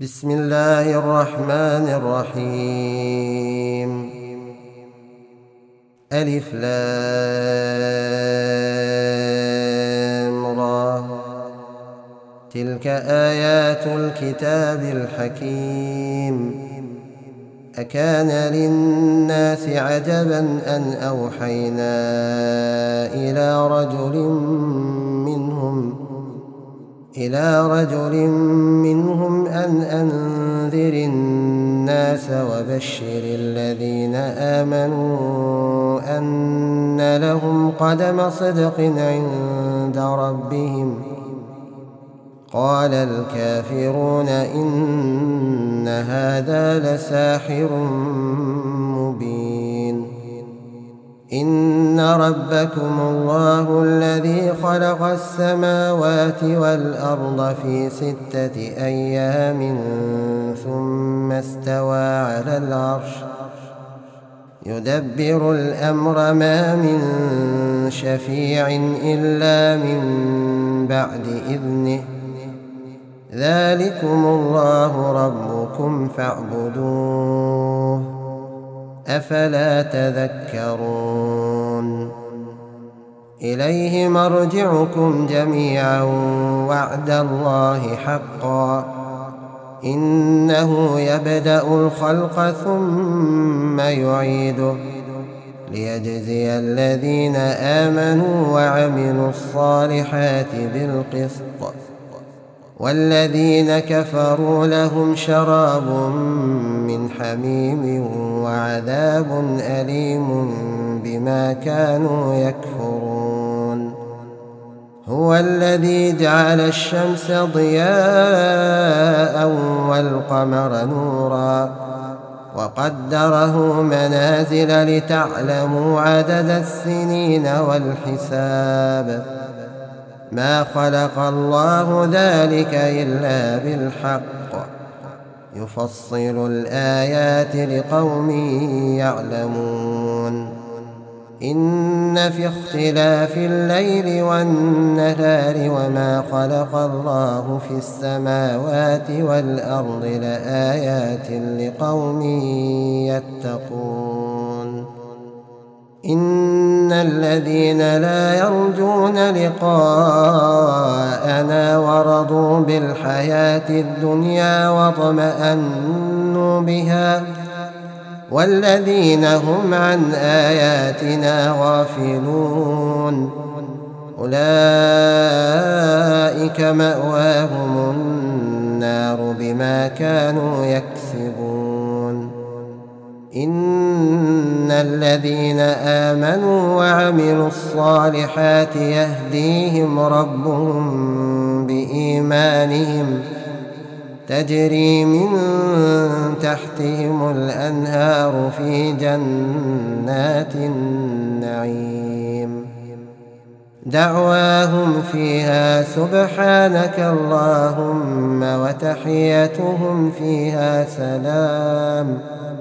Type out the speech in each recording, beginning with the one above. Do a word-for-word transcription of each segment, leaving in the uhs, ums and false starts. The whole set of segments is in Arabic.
بسم الله الرحمن الرحيم. ألف لام را. تلك آيات الكتاب الحكيم. أكان للناس عجبا أن أوحينا إلى رجل منهم إلى رجل منهم أن أنذر الناس وبشر الذين آمنوا أن لهم قدم صدق عند ربهم. قال الكافرون إن هذا لساحر مبين. إن ربكم الله الذي خلق السماوات والأرض في ستة أيام ثم استوى على العرش يدبر الأمر ما من شفيع إلا من بعد إذنه. ذلكم الله ربكم فاعبدوه أفلا تذكرون. إليه مرجعكم جميعا وعد الله حقا. إنه يبدأ الخلق ثم يعيده ليجزي الذين آمنوا وعملوا الصالحات بالقسط والذين كفروا لهم شراب من حميم وعذاب أليم بما كانوا يكفرون. هو الذي جعل الشمس ضياء والقمر نورا وقدره منازل لتعلموا عدد السنين والحساب. ما خلق الله ذلك إلا بالحق يفصل الآيات لقوم يعلمون. إن في اختلاف الليل والنهار وما خلق الله في السماوات والأرض لآيات لقوم يتقون. إن الذين لا يرجون لقاءنا ورضوا بالحياة الدنيا واطمأنوا بها والذين هم عن آياتنا غافلون أولئك مأواهم النار بما كانوا يكسبون. إن الذين آمنوا وعملوا الصالحات يهديهم ربهم بإيمانهم تجري من تحتهم الأنهار في جنات النعيم. دعواهم فيها سبحانك اللهم وتحيتهم فيها سلام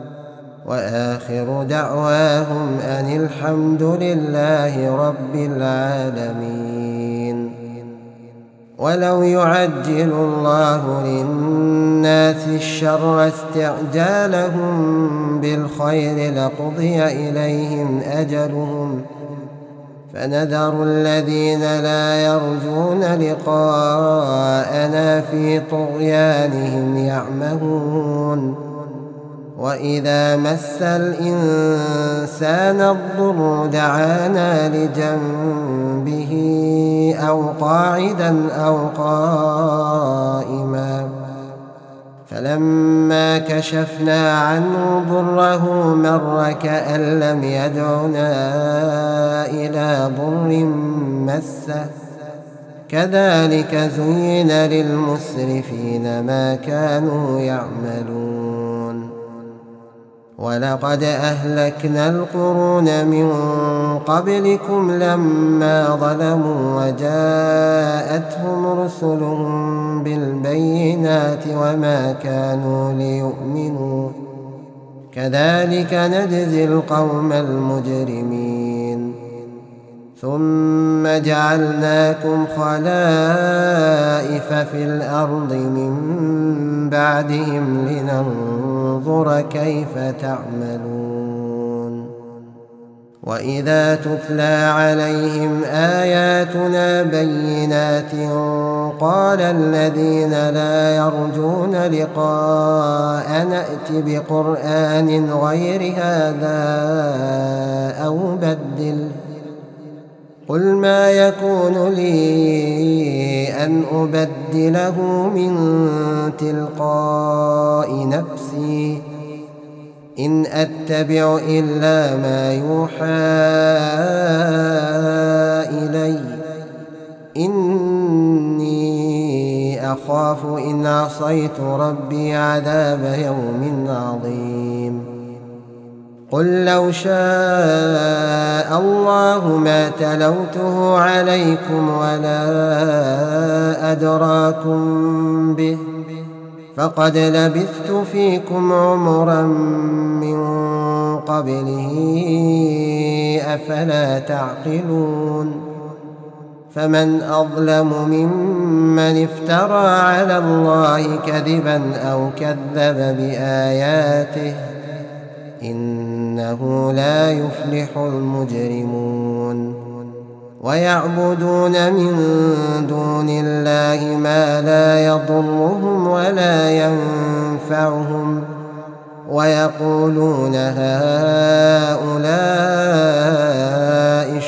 وآخر دعواهم أن الحمد لله رب العالمين. ولو يعجل الله للناس الشر استعجالهم بالخير لقضي إليهم أجلهم فنذر الذين لا يرجون لقاءنا في طغيانهم يعمهون. وإذا مس الإنسان الضر دعانا لجنبه أو قاعدا أو قائما فلما كشفنا عنه ضره مر كأن لم يدعنا إلى ضر مسه. كذلك زين للمسرفين ما كانوا يعملون. ولقد أهلكنا القرون من قبلكم لما ظلموا وجاءتهم رسلهم بالبينات وما كانوا ليؤمنوا. كذلك نجزي القوم المجرمين. ثم جعلناكم خلائف في الأرض من بعدهم لننظر كيف تعملون. وإذا تتلى عليهم آياتنا بينات قال الذين لا يرجون لقاءنا ائت بقرآن غير هذا أو بدله قل ما يكون لي أن أبدله من تلقاء نفسي إن أتبع إلا ما يوحى إلي إني أخاف إن عصيت ربي عذاب يوم عظيم. قل لو شاء الله ما تلوته عليكم ولا أدراكم به فقد لبثت فيكم عمرا من قبله أفلا تعقلون. فمن أظلم ممن افترى على الله كذبا أو كذب بآياته إنه لا يفلح المجرمون. ويعبدون من دون الله ما لا يضرهم ولا ينفعهم ويقولون هؤلاء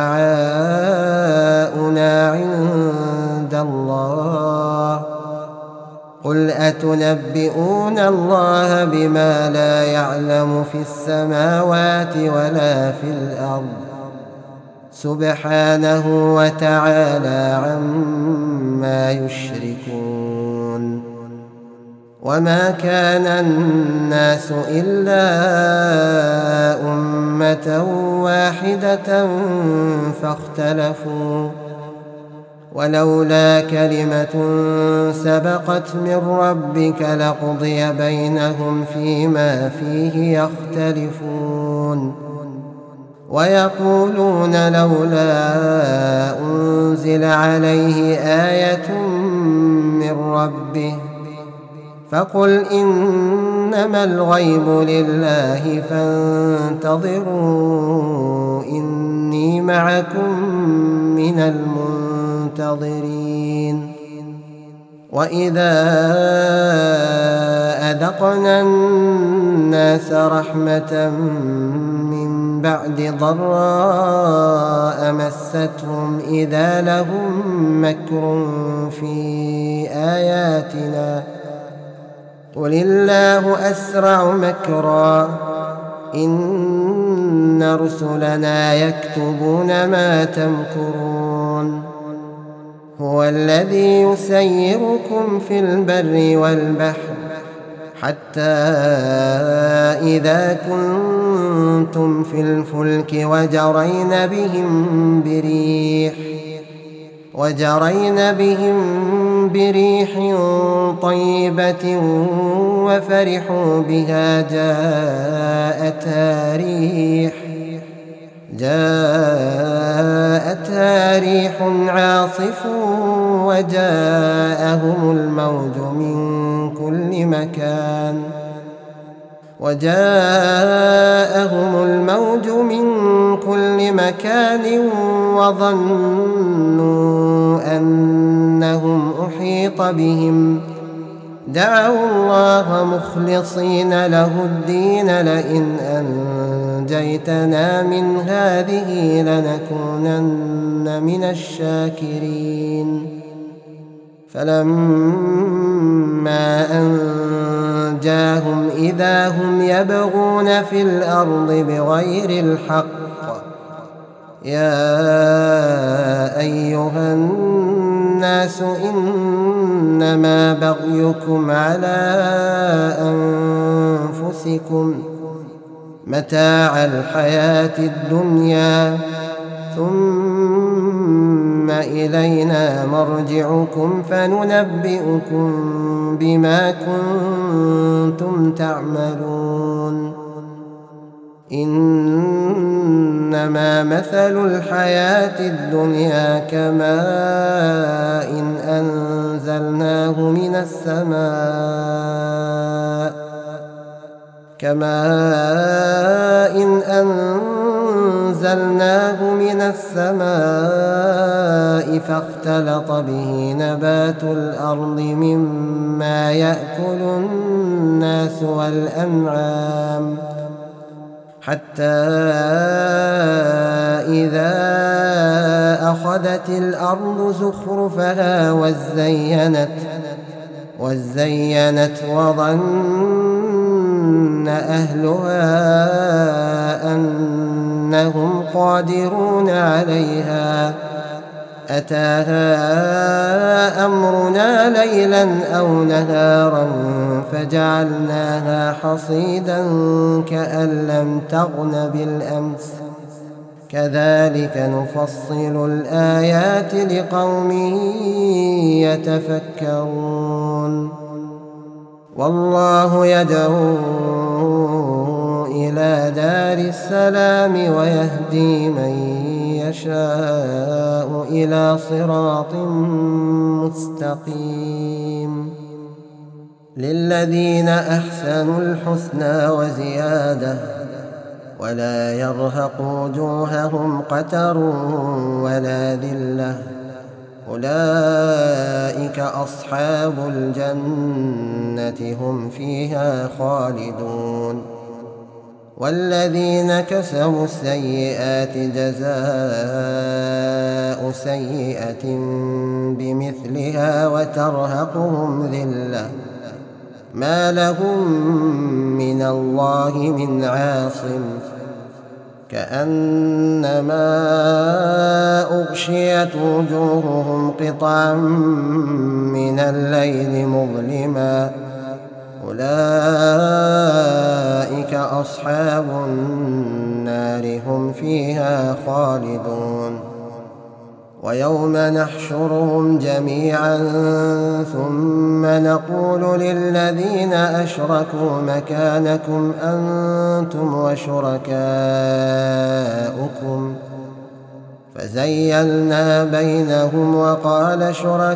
شفعاؤنا عند الله قل أتنبئون الله بما لا يعلم في السماوات ولا في الأرض سبحانه وتعالى عما يشركون. وما كان الناس إلا أمة واحدة فاختلفوا ولولا كلمة سبقت من ربك لقضي بينهم فيما فيه يختلفون. ويقولون لولا أنزل عليه آية من ربه فقل إنما الغيب لله فانتظروا إني معكم من المنتظرين. وإذا أذقنا الناس رحمة من بعد ضراء مستهم إذا لهم مكر في آياتنا قل الله أسرع مكرا إن رسلنا يكتبون ما تمكرون. هو الذي يسيركم في البر والبحر حتى إذا كنتم في الفلك وجرين بهم بريح وجرين بهم بريح طيبة وفرحوا بها جاءتها ريح جاءتها ريح عاصف وجاءهم الموج من كل مكان وجاءهم الموج من كل مكان وظنوا أنهم أحيط بهم دعوا الله مخلصين له الدين لئن أنجيتنا من هذه لنكونن من الشاكرين. فلما أنجاهم إذا هم يبغون في الأرض بغير الحق يا أيها الناس إنما بغيكم على أنفسكم متاع الحياة الدنيا ثم إلينا مرجعكم فننبئكم بما كنتم تعملون. إنما مثل الحياة الدنيا كماء إن أنزلناه من السماء كماء إن أنزلناه من السماء فاختلط به نبات الأرض مما يأكل الناس والأنعام حتى إذا أخذت الأرض زخرفها وزينت وزينت وظن أهلها أنهم قادرون عليها أتاها أمرنا ليلا أو نهارا فجعلناها حصيدا كأن لم تغن بالأمس كذلك نفصل الآيات لقوم يتفكرون والله يدعو إلى دار السلام ويهدي من يشاء إلى صراط مستقيم للذين أحسنوا الحسنى وزيادة ولا يرهق وجوههم قتر ولا ذلة أولئك أصحاب الجنة هم فيها خالدون والذين كسبوا السيئات جزاء سيئة بمثلها وترهقهم ذلة ما لهم من الله من عاصم كأنما أغشيت وجوههم قطعا من الليل مظلما أولئك أصحاب النار هم فيها خالدون ويوم نحشرهم جميعا ثم نقول للذين أشركوا مكانكم أنتم وشركاؤكم فزيلنا بينهم وقال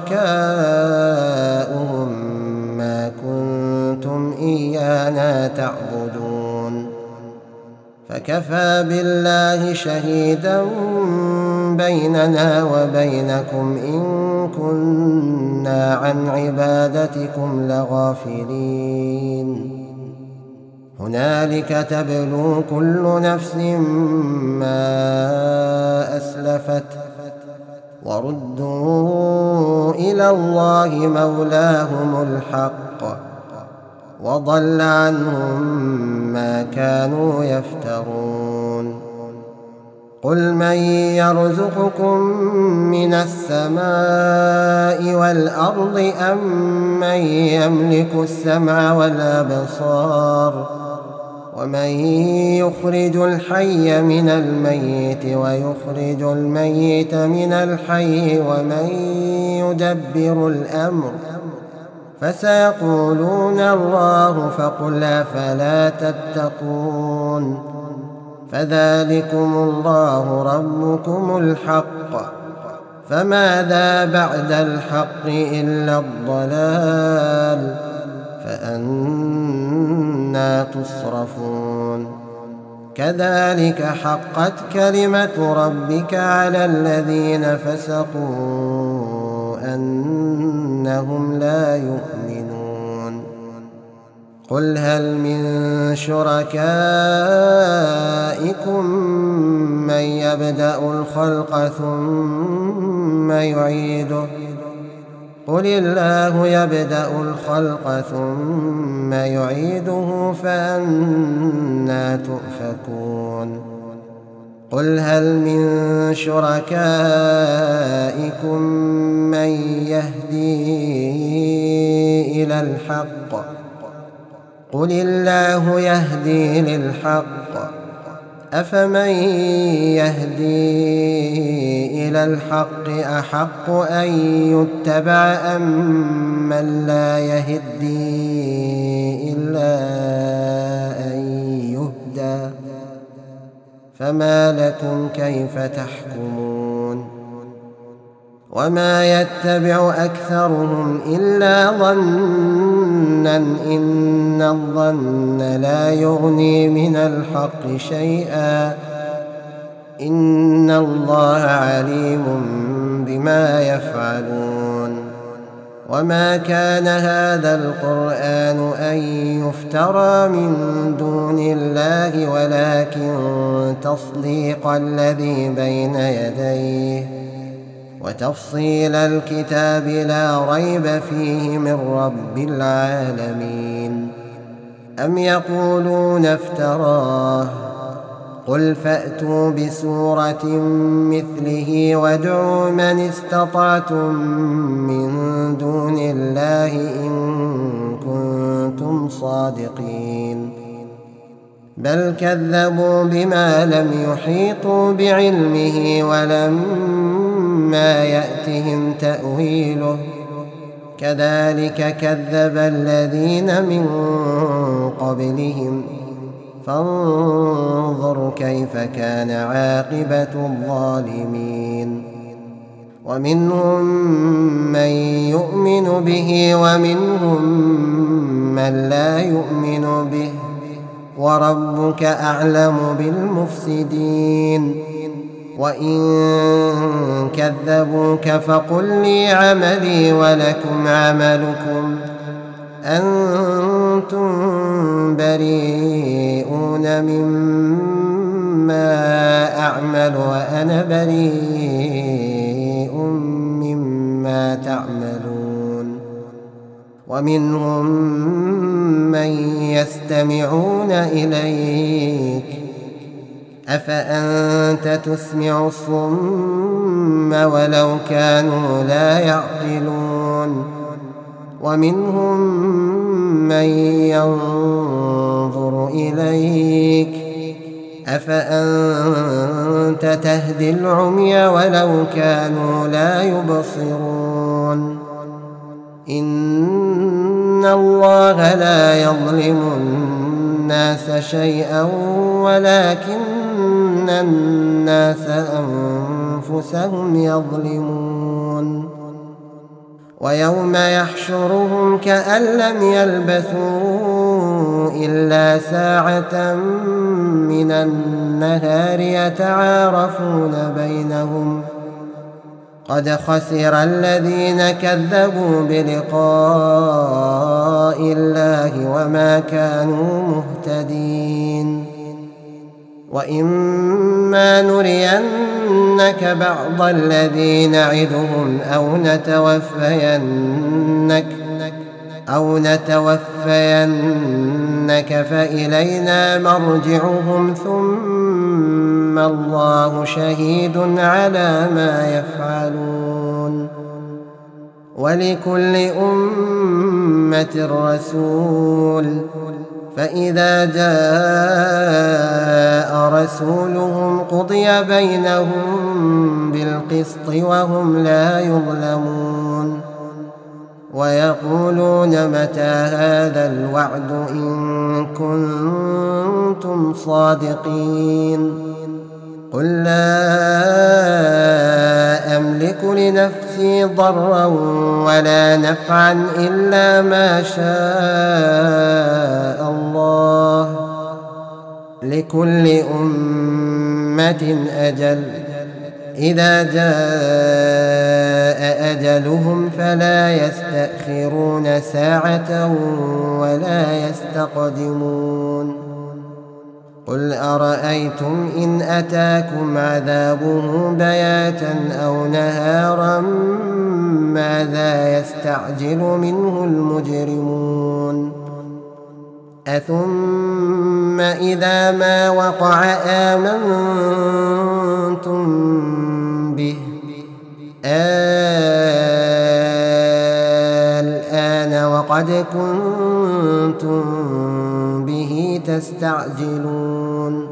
شركاؤهم ما كنتم إيانا تعبدون فكفى بالله شهيدا بيننا وبينكم إن كنا عن عبادتكم لغافلين هنالك تبلو كل نفس ما أسلفت وردوا إلى الله مولاهم الحق وضل عنهم ما كانوا يفترون قل من يرزقكم من السماء والأرض أم من يملك السمع والأبصار ومن يخرج الحي من الميت ويخرج الميت من الحي ومن يدبر الأمر فسيقولون الله فقل أفلا تتقون فذلكم الله ربكم الحق فماذا بعد الحق إلا الضلال فأنى تصرفون كذلك حقت كلمة ربك على الذين فسقوا أنهم لا يؤمنون قل هل من شركائكم من يبدأ الخلق ثم يعيده قل الله يبدأ الخلق ثم يعيده فأنى تؤفكون قل هل من شركائكم من يهدي إلى الحق قل الله يهدي للحق أفمن يهدي إلى الحق أحق أن يتبع أم من لا يهدي إلا أن يهدى فما لكم كيف تحكمون وما يتبع أكثرهم إلا ظنا إن الظن لا يغني من الحق شيئا إن الله عليم بما يفعلون. وما كان هذا القرآن أن يفترى من دون الله ولكن تصديق الذي بين يديه وتفصيل الكتاب لا ريب فيه من رب العالمين. أم يقولون افتراه قل فأتوا بسورة مثله وادعوا من استطعتم من دون الله إن كنتم صادقين. بل كذبوا بما لم يحيطوا بعلمه ولما يأتهم تأويله كذلك كذب الذين من قبلهم فانظر كيف كان عاقبة الظالمين. ومنهم من يؤمن به ومنهم من لا يؤمن به وربك أعلم بالمفسدين. وإن كذبوك فقل لي عملي ولكم عملكم أنتم بريئون مما أعمل وأنا بريء مما تعملون. ومنهم من يستمعون إليك أفأنت تسمع الصم ولو كانوا لا يعقلون. ومنهم من ينظر إليك أفأنت تهدي العمي ولو كانوا لا يبصرون. إن الله لا يظلم الناس شيئا ولكن الناس أنفسهم يظلمون. ويوم يحشرهم كأن لم يلبثوا إلا ساعة من النهار يتعارفون بينهم قد خسر الذين كذبوا بلقاء الله وما كانوا مهتدين. وإما نرينك بعض الذي نعدهم أو نتوفينك أو نتوفينك فإلينا مرجعهم ثم الله شهيد على ما يفعلون. ولكل أمة رسول فإذا جاء رسولهم قضي بينهم بالقسط وهم لا يظلمون. ويقولون متى هذا الوعد إن كنتم صادقين. قل لا أملك لنفسي ضرا ولا نفعا إلا ما شاء الله لكل أمة أجل إذا جاء أجلهم فلا يستأخرون ساعة ولا يستقدمون. قل أرأيتم إن أتاكم عذابه بياتا أو نهارا ماذا يستعجل منه المجرمون. أثم إذا ما وقع آمنتم به الآن وقد كنتم به تستعجلون.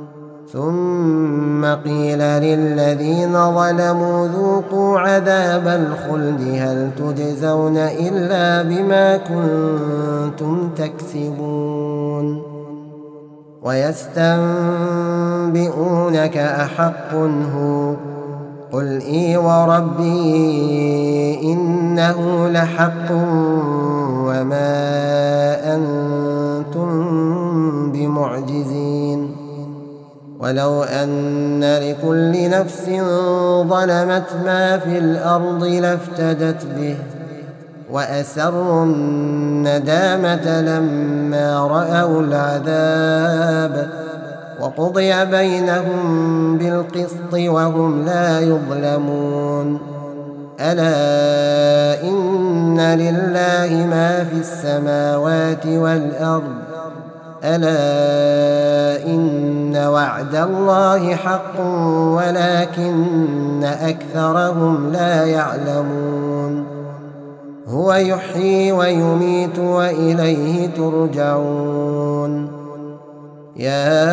ثم قيل للذين ظلموا ذوقوا عذاب الخلد هل تجزون إلا بما كنتم تكسبون. ويستنبئونك أحق هو قل إي وربي إنه لحق وما أنتم بمعجزين ولو أن لكل نفس ظلمت ما في الأرض لافتدت به وأسروا الندامة لما رأوا العذاب وقضي بينهم بالقسط وهم لا يظلمون ألا إن لله ما في السماوات والأرض ألا إن وعد الله حق ولكن أكثرهم لا يعلمون هو يحيي ويميت وإليه ترجعون يا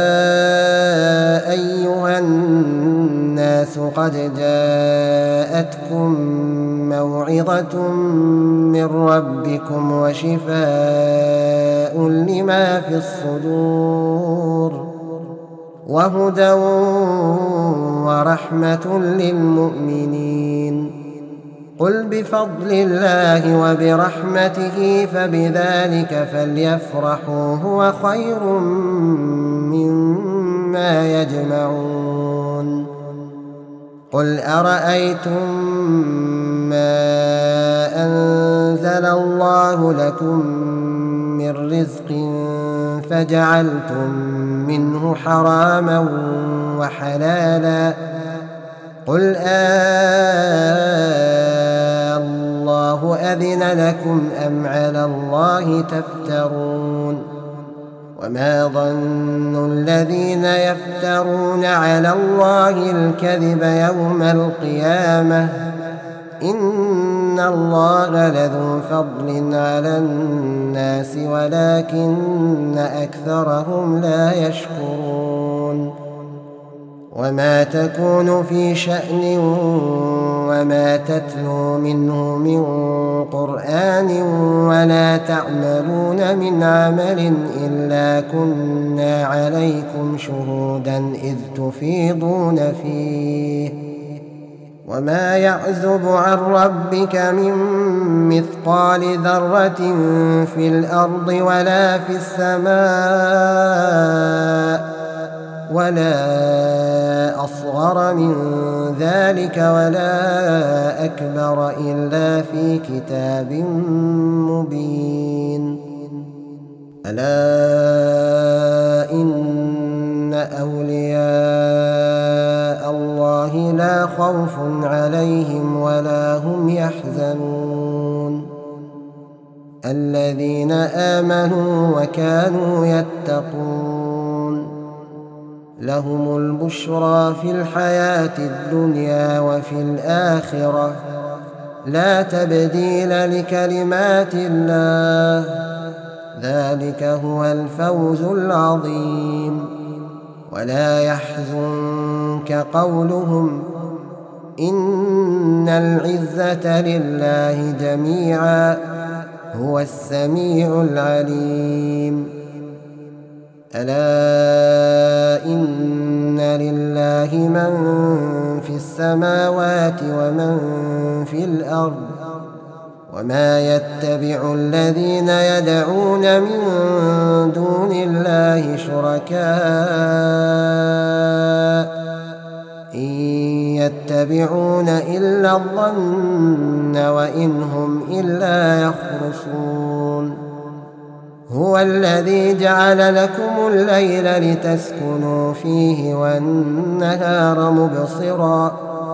أيها الناس قد جاءتكم موعظة من ربكم وشفاء لما في الصدور وهدى ورحمة للمؤمنين قل بفضل الله وبرحمته فبذلك فليفرحوا هو خير مما يجمعون قل أرأيتم ما أنزل الله لكم من رزق فجعلتم منه حراما وحلالا قل آه الله أذن لكم أم على الله تفترون وما ظن الذين يفترون على الله الكذب يوم القيامة إن الله لذو فضل على الناس ولكن أكثرهم لا يشكرون وما تكون في شأن وما تتلو منه من قرآن ولا تعملون من عمل إلا كنا عليكم شهودا إذ تفيضون فيه وما يعزب عن ربك من مثقال ذرة في الأرض ولا في السماء ولا أصغر من ذلك ولا أكبر إلا في كتاب مبين ألا إن أولياء الله لا خوف عليهم ولا هم يحزنون الذين آمنوا وكانوا يتقون لهم البشرى في الحياة الدنيا وفي الآخرة لا تبديل لكلمات الله ذلك هو الفوز العظيم ولا يحزنك قولهم إن العزة لله جميعا هو السميع العليم ألا إن لله من في السماوات ومن في الأرض وما يتبع الذين يدعون من دون الله شركاء إن يتبعون إلا الظن وإن هم إلا يخرصون هو الذي جعل لكم الليل لتسكنوا فيه والنهار مبصرا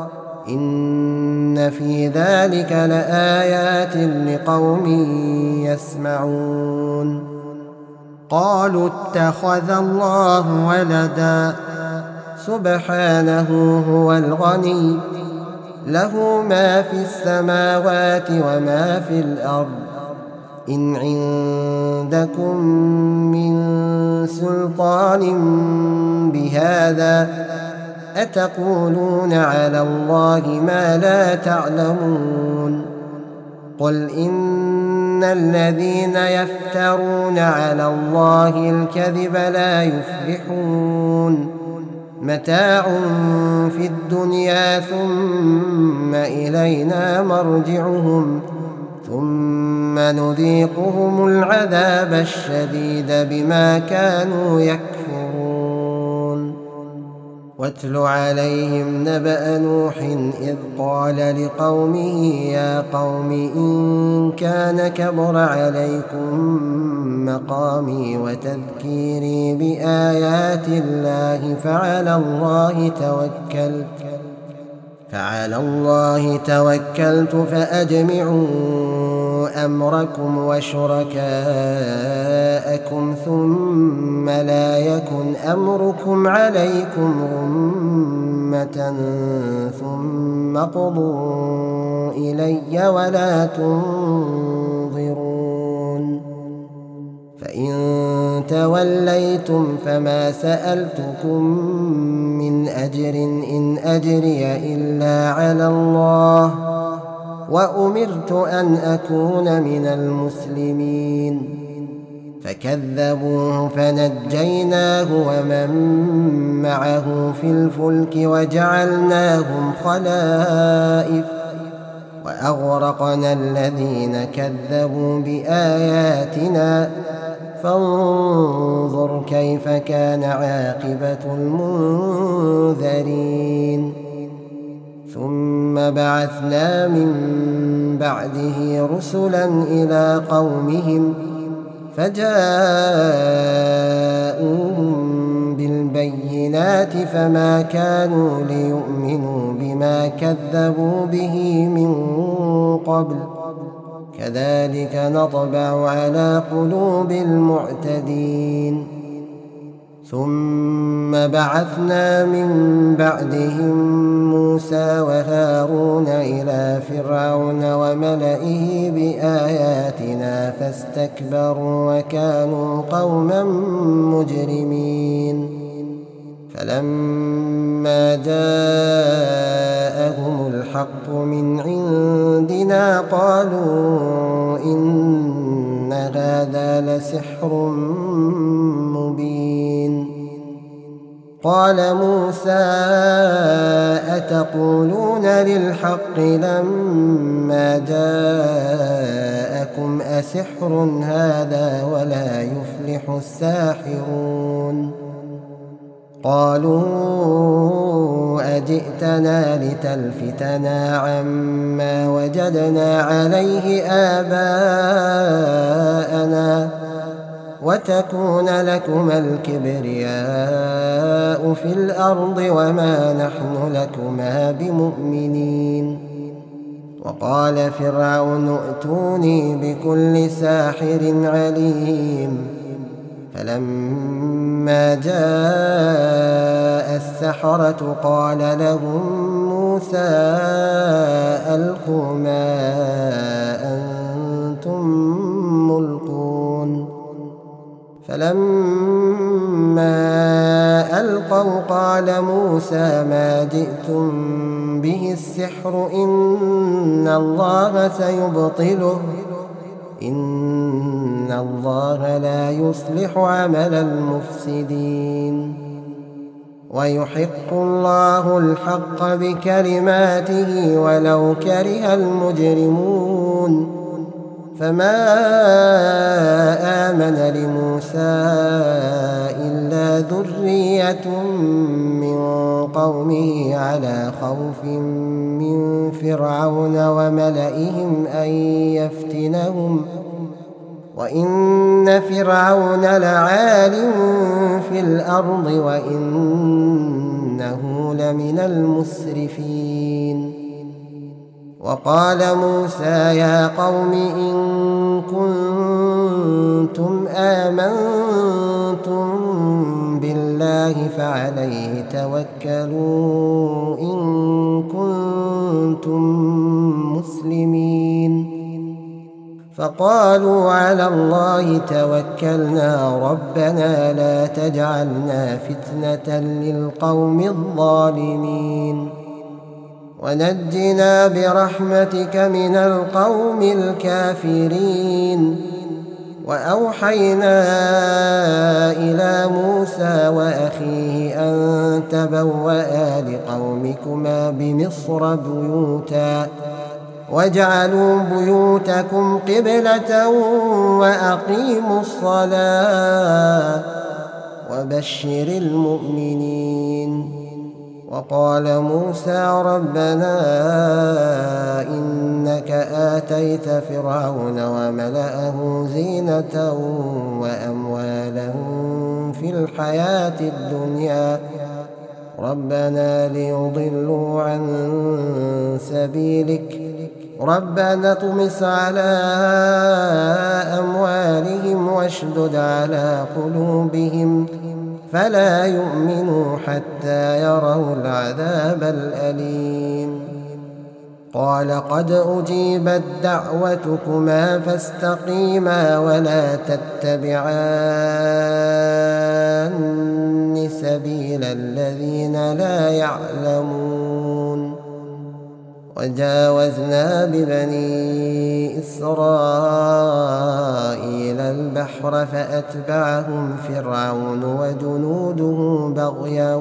إن في ذلك لآيات لقوم يسمعون قالوا اتخذ الله ولدا سبحانه هو الغني له ما في السماوات وما في الأرض إن عندكم من سلطان بهذا أتقولون على الله ما لا تعلمون قل إن الذين يفترون على الله الكذب لا يفلحون متاع في الدنيا ثم إلينا مرجعهم ثم نذيقهم العذاب الشديد بما كانوا يكفرون. واتل عليهم نبأ نوح إذ قال لقومه يا قوم إن كان كبر عليكم مقامي وتذكيري بآيات الله فعلى الله توكلت فعلى الله توكلت فأجمعوا أمركم وشركاءكم ثم لا يكن أمركم عليكم غمة ثم قضوا إلي ولا تنظرون. فإن توليتم فما سألتكم من أجر إن أجري إلا على الله وأمرت أن أكون من المسلمين. فكذبوه فنجيناه ومن معه في الفلك وجعلناهم خلائف وأغرقنا الذين كذبوا بآياتنا فانظر كيف كان عاقبة المنذرين. ثم بعثنا من بعده رسلا إلى قومهم فجاءوهم بالبينات فما كانوا ليؤمنوا بما كذبوا به من قبل كذلك نطبع على قلوب المعتدين. ثم بعثنا من بعدهم موسى وهارون إلى فرعون وملئه بآياتنا فاستكبروا وكانوا قوما مجرمين. فلما جاءهم الحق من عندنا قالوا إن هذا لسحر مبين. قال موسى أتقولون للحق لما جاءكم أسحر هذا ولا يفلح الساحرون. قالوا أجئتنا لتلفتنا عما وجدنا عليه آباءنا وتكون لكما الكبرياء في الأرض وما نحن لكما بمؤمنين. وقال فرعون ائتوني بكل ساحر عليم. فلما جاء السحرة قال لهم موسى ألقوا ما أنتم ملقون. فلما ألقوا قال موسى ما جئتم به السحر إن الله سيبطله إن الله لا يصلح عمل المفسدين. ويحق الله الحق بكلماته ولو كره المجرمون. فما آمن لموسى إلا ذرية من قومه على خوف من فرعون وملئهم أن يفتنهم وإن فرعون لعال في الأرض وإنه لمن المسرفين. وقال موسى يا قوم إن كنتم آمنتم بالله فعليه توكلوا إن كنتم مسلمين. فقالوا على الله توكلنا ربنا لا تجعلنا فتنة للقوم الظالمين ونجنا برحمتك من القوم الكافرين. وأوحينا إلى موسى وأخيه أن تبوأ لقومكما بمصر بيوتا واجعلوا بيوتكم قبلة وأقيموا الصلاة وبشر المؤمنين. وقال موسى ربنا إنك آتيت فرعون وملأه زينة وأموالا في الحياة الدنيا ربنا ليضلوا عن سبيلك ربنا اطمس على أموالهم واشدد على قلوبهم فلا يؤمنوا حتى يروا العذاب الأليم. قال قد أجيبت دعوتكما فاستقيما ولا تتبعان سبيل الذين لا يعلمون. وجاوزنا ببني إسرائيل البحر فأتبعهم فرعون وجنوده بغيا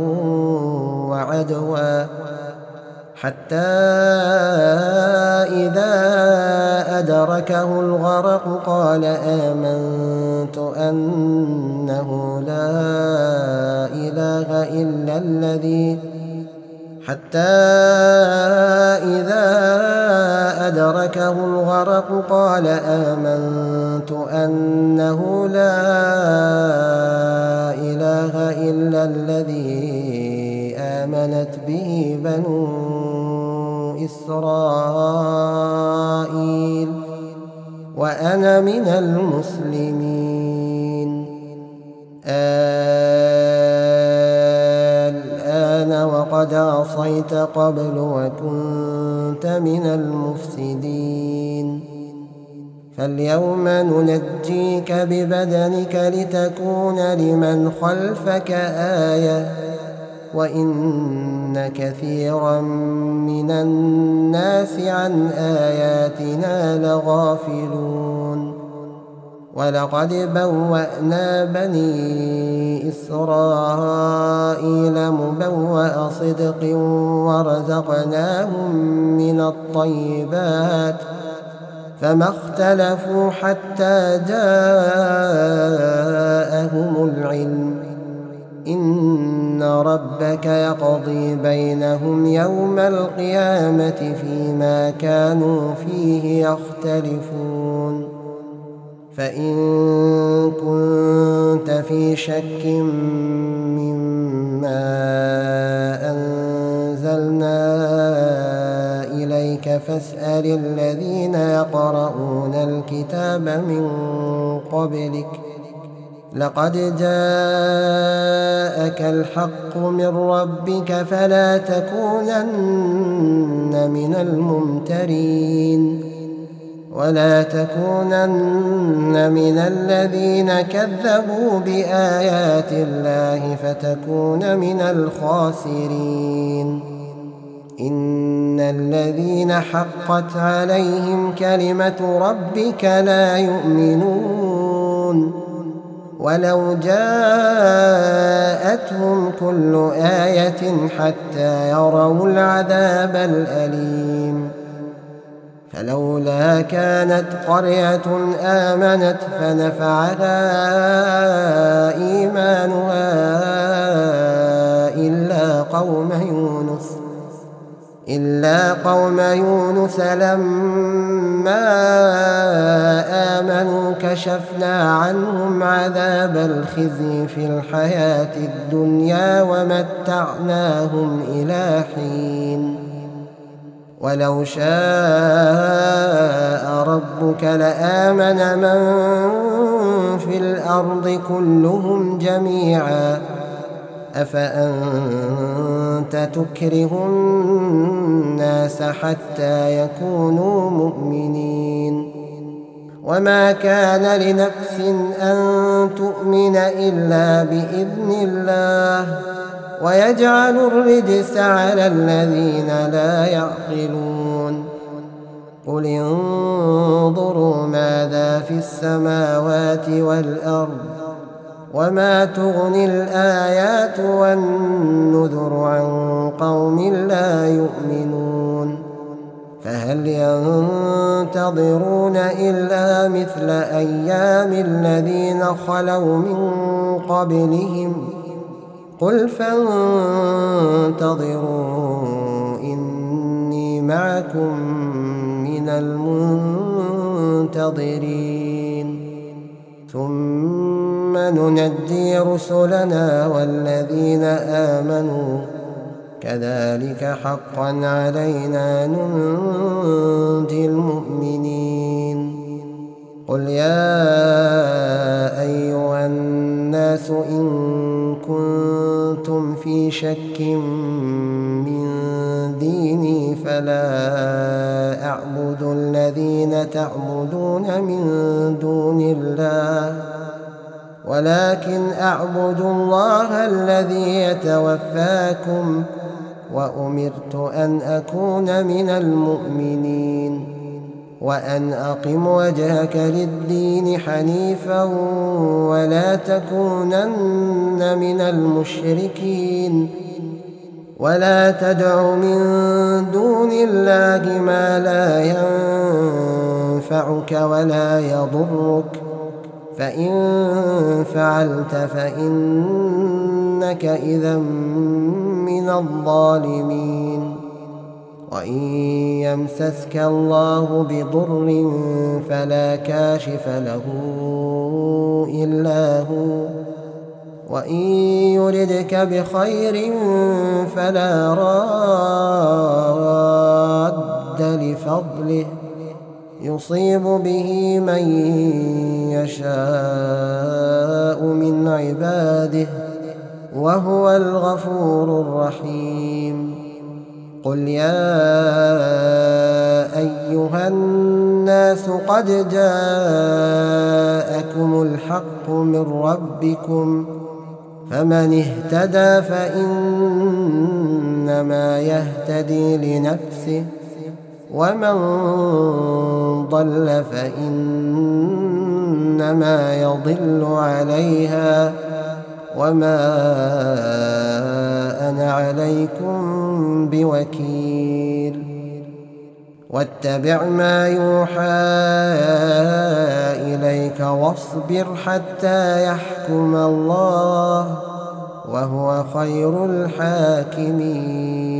وعدوا حتى إذا أدركه الغرق قال آمنت أنه لا إله إلا الذي حتى إذا أدركه الغرق قال آمنت أنه لا إله إلا الذي آمنت به بنو إسرائيل وأنا من المسلمين. الآن وقد عصيت قبل وكنت من المفسدين فاليوم ننجيك ببدنك لتكون لمن خلفك آية وإن كثيرا من الناس عن آياتنا لغافلون. ولقد بوأنا بني إسرائيل مبوأ صدق ورزقناهم من الطيبات فما اختلفوا حتى جاءهم العلم إن ربك يقضي بينهم يوم القيامة فيما كانوا فيه يختلفون. فإن كنت في شك مما أنزلنا إليك فاسأل الذين يقرؤون الكتاب من قبلك لقد جاءك الحق من ربك فلا تكونن من الممترين ولا تكونن من الذين كذبوا بآيات الله فتكون من الخاسرين. إن الذين حقت عليهم كلمة ربك لا يؤمنون ولو جاءتهم كل آية حتى يروا العذاب الأليم. فلولا كانت قرية آمنت فنفعها إيمانها إلا قوم يونس إلا قوم يونس لما آمنوا كشفنا عنهم عذاب الخزي في الحياة الدنيا ومتعناهم إلى حين. ولو شاء ربك لآمن من في الأرض كلهم جميعا أفأنت تكره الناس حتى يكونوا مؤمنين. وما كان لنفس أن تؤمن إلا بإذن الله ويجعل الرجس على الذين لا يعقلون. قل انظروا ماذا في السماوات والأرض وما تغني الآيات والنذر عن قوم لا يؤمنون فهل ينتظرون إلا مثل أيام الذين خلوا من قبلهم قل فانتظروا إني معكم من المنتظرين ثم ننجي رسلنا والذين آمنوا كذلك حقا علينا ننجي المؤمنين قل يا أيها الناس إن كنتم في شك من ديني فلا أعبد الذين تعبدون من دون الله ولكن أعبد الله الذي يتوفاكم وأمرت أن أكون من المؤمنين وأن أقم وجهك للدين حنيفا ولا تكونن من المشركين ولا تدع من دون الله ما لا ينفعك ولا يضرك فإن فعلت فإنك إذا من الظالمين وإن يمسسك الله بضر فلا كاشف له إلا هو وإن يردك بخير فلا راد لفضله يصيب به من يشاء من عباده وهو الغفور الرحيم قل يا أيها الناس قد جاءكم الحق من ربكم فمن اهتدى فإنما يهتدي لنفسه ومن ضل فإنما يضل عليها وما أنا عليكم بوكيل واتبع ما يوحى إليك واصبر حتى يحكم الله وهو خير الحاكمين